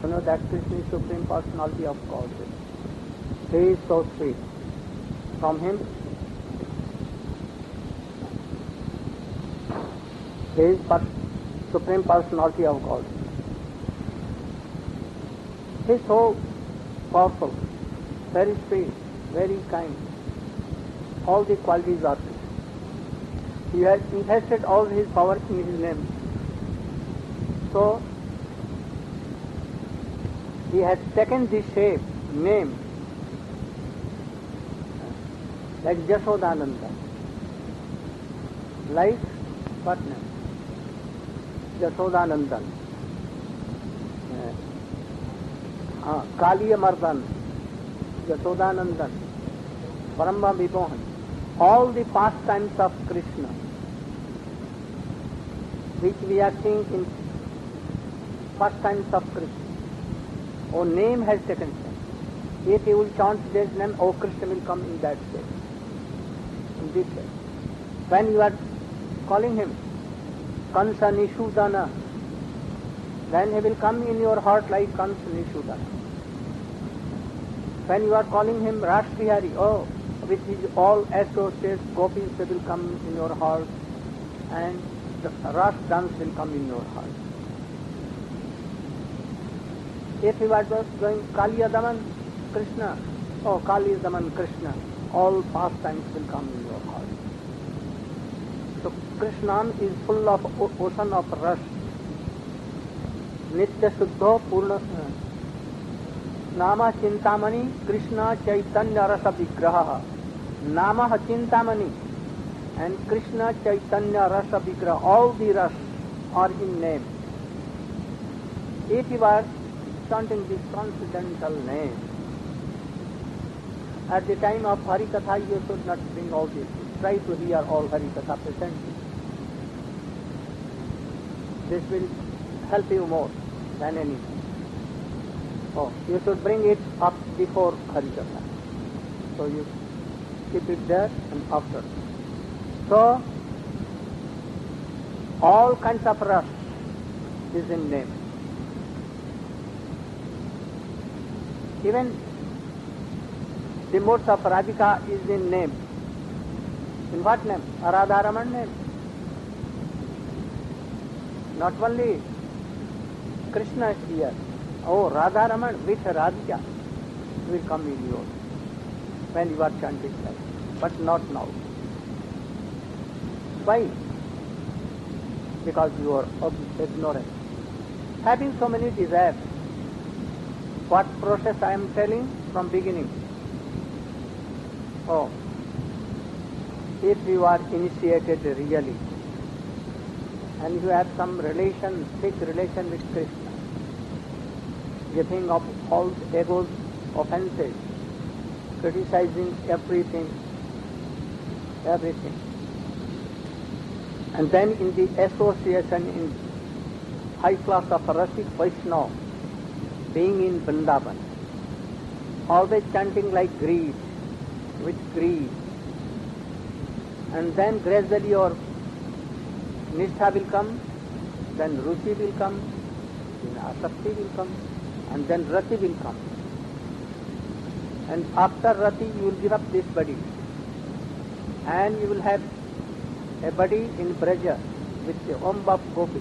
to know that Krishna is Supreme Personality of Godhead. He is so sweet. From him, he is Supreme Personality of God. He is so powerful, very sweet, very kind. All the qualities are there. He has invested all his power in his name. So, he has taken this shape, name, like Jashodananda. Like what name? Jashodanandan. Kaliya Mardan, Jashodanandan, Paramba Vimohan. All the pastimes of Krishna, which we are seeing in pastimes of Krishna. Oh, name has taken shape. If you will chant this name, oh, Krishna will come in that shape, in this shape. When you are calling him, Kansa Nishudana, then he will come in your heart like Kansa Nishudana. When you are calling him Rashtrihari, oh, with his all associates, gopis, they will come in your heart, and the Ras dance will come in your heart. If you are just going Kaliya Daman Krishna, oh, Kaliya Daman Krishna, all pastimes will come in your heart. So Krishna is full of ocean of rasa. Nitya Suddho Purna Nama Chintamani Krishna Chaitanya Rasa Vigraha. Nama Chintamani and Krishna Chaitanya Rasa Vigraha. All the ras are in name. If you are chanting this transcendental name, at the time of Harikatha you should not bring all this. Try to hear all Harikatha presently. This will help you more than anything. Oh, you should bring it up before Harikatha. So you keep it there and after. So, all kinds of ras is in name. Even the modes of Radhika is in name. In what name? Radharaman name. Not only Krishna is here. Oh, Radharaman with Radhika will come in yours when you are chanting like, but not now. Why? Because you are ignorant. Having so many desires. What process I am telling from beginning? Oh, if you are initiated really, and you have some relation, thick relation with Krishna, you think of all ego's offenses, criticizing everything. And then in the association in high class of Rasik Vaishnava, being in Vrindavan, always chanting like greed, with greed. And then gradually your Nishtha will come, then Ruchi will come, then Asakti will come, and then Rati will come. And after Rati you will give up this body. And you will have a body in Braja with the Om of Gopi.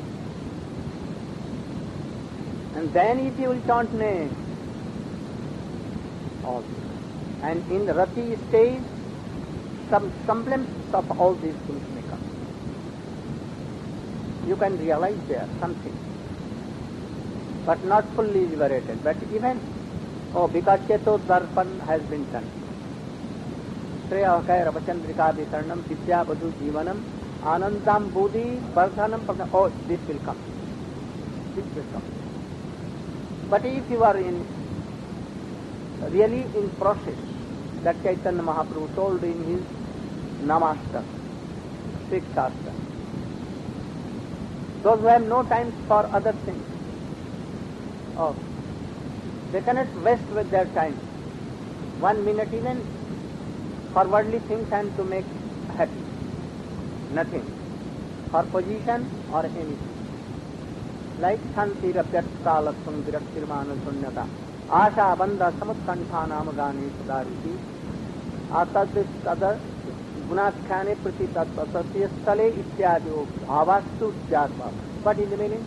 And then if you will chant name, all this. And in Rati stage, some semblance of all these things may come. You can realize there something, but not fully liberated. But even, because Cheto Darpan has been done. Shreya Kaira Vachandrika Vikarnam Vidya Badhu Jivanam Anandam Bodhi Vardhanam Pagna. Oh, this will come. This will come. But if you are really in process, that Chaitanya Mahaprabhu told in his Namashta, Sikshastra, those who have no time for other things, they cannot waste with their time 1 minute even for worldly things and to make happy. Nothing. For position or anything. like Shantirapyatkalasam Viraktirmana Sunyata Asha Bandha Samutkantha Namagani Sudariti Atadis Tada Gunatkhane Pratitat Asatya Stale Ityadyo Bhavastu Jatva. What is the meaning?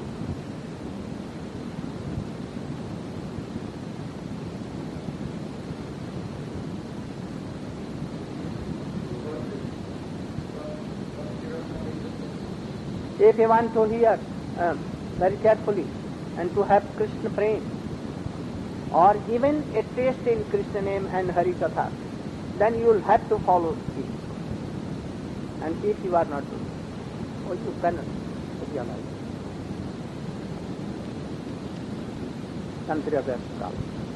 If you want to hear very carefully and to have Krishna prema or even a taste in Krishna name and Hari Katha, then you will have to follow it. And if you are not doing it, or you cannot realize. Tantriya Vyasakal.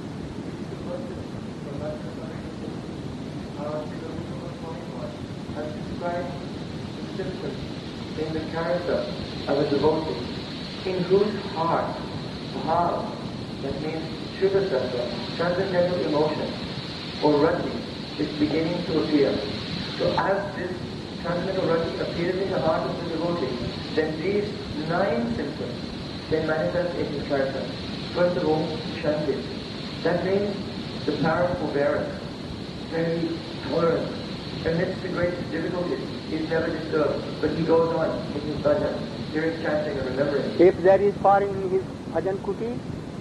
Has described the symptoms in the character of a devotee in whose heart, bhav, that means Shuddha Sattva, transcendental emotion, or rati, is beginning to appear. So as this transcendental rati appears in the heart of the devotee, then these 9 symptoms, they manifest in his character. First of all, Shanti. That means the power of forbearance, very tolerant. Amidst the greatest difficulties, he is never disturbed, but he goes on with his bhajan, hearing chanting and remembering. If there is fire in his bhajan kuti,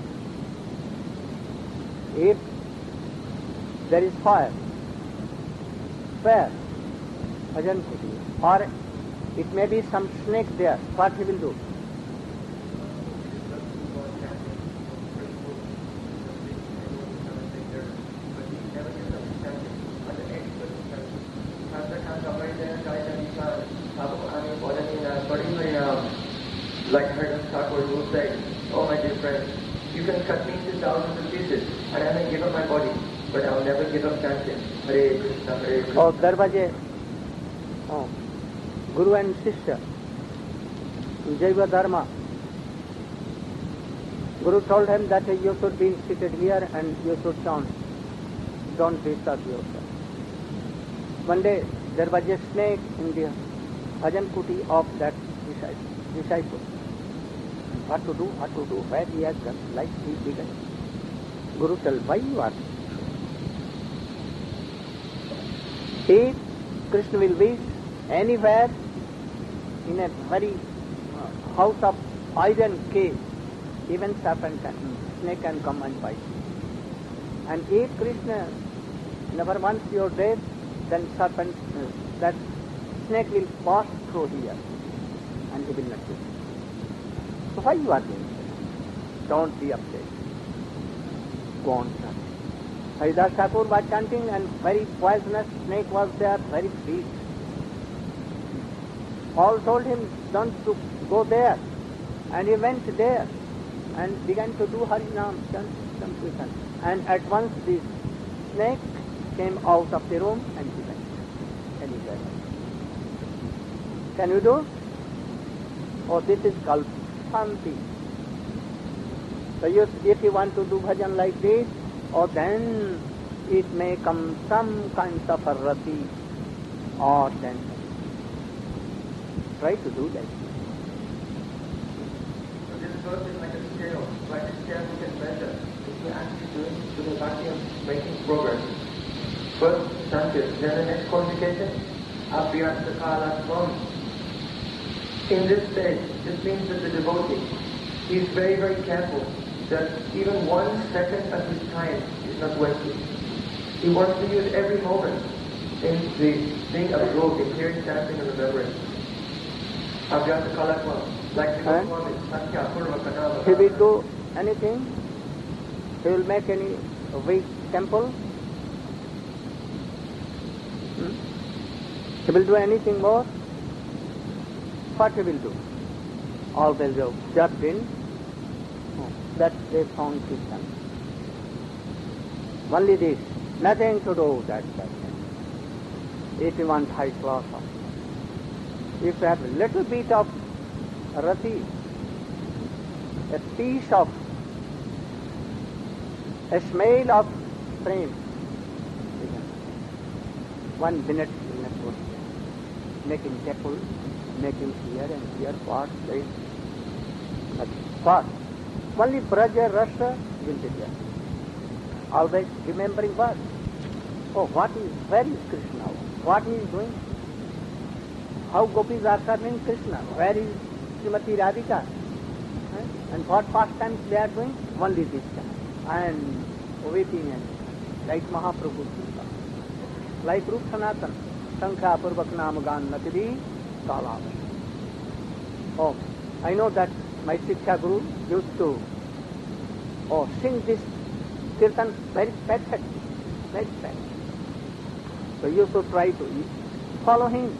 if there is fire, where? Bhajan kuti. Or it may be some snake there, what he will do? Like Haridas Thakur will say, oh my dear friends, you can cut me into thousands of pieces and I may give up my body, but I will never give up chanting Hare Krishna, Hare Krishna. Oh, Darvaje, Guru and Shishya, Jaiva Dharma. Guru told him that you should be seated here and you should chant. Don't disturb yourself. One day there was a snake in the bhajan kuti of that disciple. What to do, where he has done, like he began. Guru told, why you are? If Krishna will be anywhere in a very house of iron cage, even snake can come and bite. And if Krishna never wants your death, then that snake will pass through here and he will not do it. So why you are doing this? Don't be upset. Go on chanting. Haridas Thakur was chanting and very poisonous snake was there, very big. Paul told him, don't to go there. And he went there and began to do Harinam, Sankirtan. And at once the snake came out of the room and he went. And he died. Can you do? Oh, this is called Shanti. So if you want to do bhajan like this, then it may come some kind of a rati or then try to do that. So this verse is like a scale. Like a scale we can measure if we actually doing to the bhakti of making progress. First, Shanti. Then the next qualification, Abhyasakala. In this stage, this means that the devotee, he is very, very careful that even 1 second of his time is not wasted. He wants to use every moment in the being absorbed in hearing, chanting and remembering. Abhyasakalatva, like the Goswami, Satya, Purva, Kadava. He will do anything? He will make any weak temple? He will do anything more? What he will do? Always just in that they found Kirtan. Only this, nothing to do that. If you want high class of, if you have a little bit of rati, a piece of, a smell of frame, 1 minute will not go. Making temple, making here and here parts, there is nothing. What? Only Braja, Rasa will be there. Always remembering what? Oh, where is Krishna? What he is doing? How gopis are serving Krishna? Where is Srimati Radhika? And what pastimes they are doing? Only this time. And waiting and like Mahaprabhu. Like Rup Sanatan. Sankhya Purvak Nam Gan Natidi Kala. Oh, I know that my Shiksha Guru used to sing this kirtan very perfect. Very perfect. So you should try to follow him.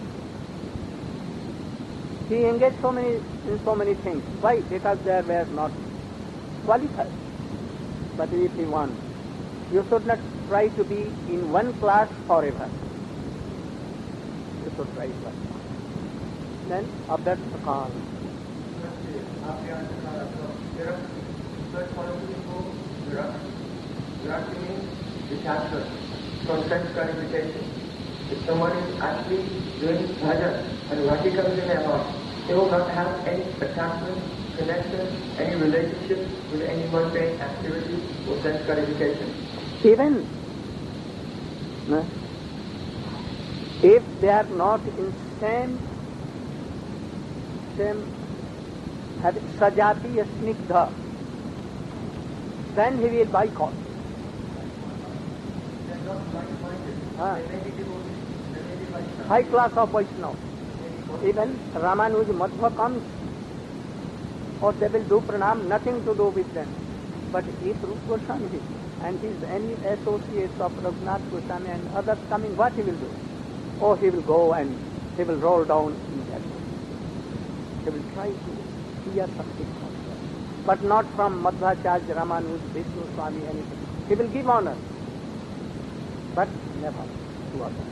He engaged in so many things. Why? Because they were not qualified. But if you want, you should not try to be in one class forever. You should try one. Then, of that call. Virakti means detachment from sense gratification. If someone is actually doing bhajan and Rati comes in their heart, they will not have any attachment, connection, any relationship with any mundane activity or sense gratification. Even if they are not in same sajati snigdha, then he will boycott. They are not like-minded. They may be devotees. They may be like High class of Vaishnava. Even Ramanuj Madhva comes, or they will do pranam, nothing to do with them. But if Rupa Goswami and his any associates of Raghunath Goswami and others coming, what he will do? Oh, he will go and he will roll down in that way. He will try to hear something from them. But not from Madhvacharya, Ramanuj, Vishnu Swami, anything. He will give honor, but never to others.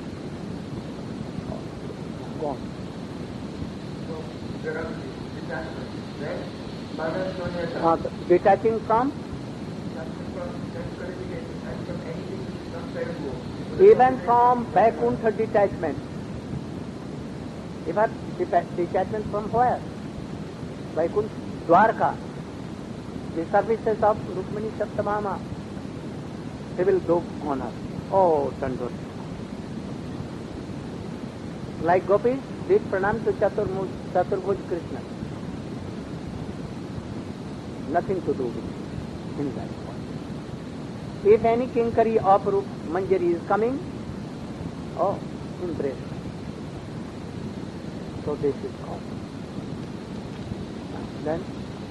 Go on. So, there are detachment. Then, Bhagavad Gita. Detaching from? Sense gratification and from anything which is not favorable. Even from Vaikuntha detachment. Detachment from where? Vaikuntha, Dwarka. The services of Rukmini Saptamama. He will do honor. Oh, Dandot. Like gopis did pranam to Chaturbhuj Krishna. Nothing to do with it in that point. If any kinkari of Rup Manjari is coming, oh, embrace. So this is called. Then?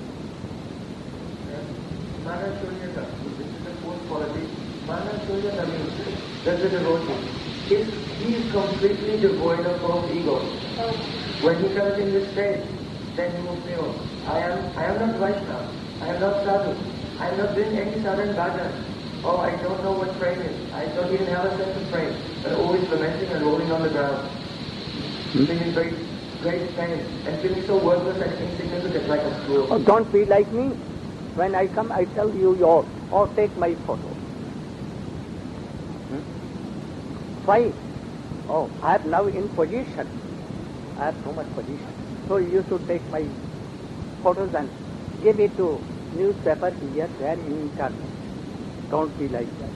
Manashunyata, this is the fourth quality. Manashunyata means that the devotee, if he is completely devoid of false ego, when he comes in this state, then he will feel, I am not Vaishnava, I am not sadhu, I am not doing any sadhan bhajan. Oh, I don't know what praying is. I don't even have a sense of praying, but always lamenting and rolling on the ground, feeling great pain, and feeling so worthless and insignificant like a fool. Oh, don't be like me. When I come, I tell you, take my photo. Why? Oh, I am now in position. I have so much position. So you should take my photos and give it to newspaper here, there in internet. Don't be like that.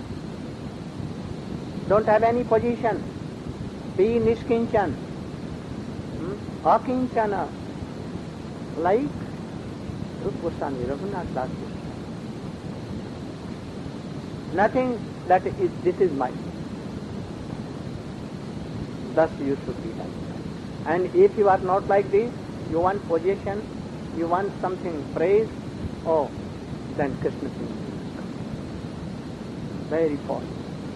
Don't have any position. Be nishkinchan. Akinchana. Like Rupa Goswami, Raghunath Das Goswami. Nothing that is, this is mine. Thus you should be like that. And if you are not like this, you want position, you want something praise, oh, then Krishna will come. Very important.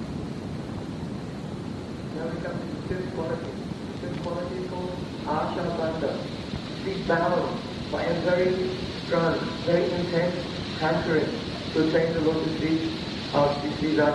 Now we come to the fifth quality. The fifth quality is called Asha Banda. Be bound by a very strong, very intense hankering to attain the lotus feet of Sri Radha.